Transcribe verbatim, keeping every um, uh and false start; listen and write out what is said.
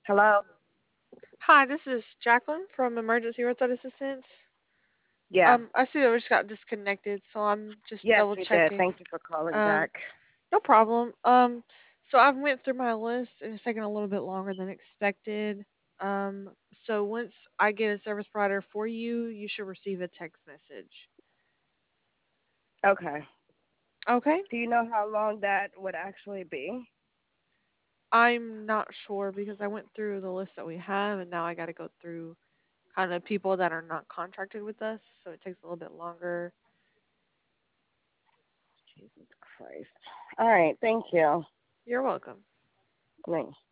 Hello? Hi, this is Jacqueline from Emergency Roadside Assistance. Yeah. Um, I see that we just got disconnected, so I'm just Yes, double we did. checking. Thank you for calling Um, back. no problem. Um, so I've went through my list and it's taken a little bit longer than expected. Um, so once I get a service provider for you, you should receive a text message. Okay. Okay? Do you know how long that would actually be? I'm not sure because I went through the list that we have and now I got to go through kind of people that are not contracted with us, so it takes a little bit longer. Jesus Christ. All right. Thank you. You're welcome. Thanks.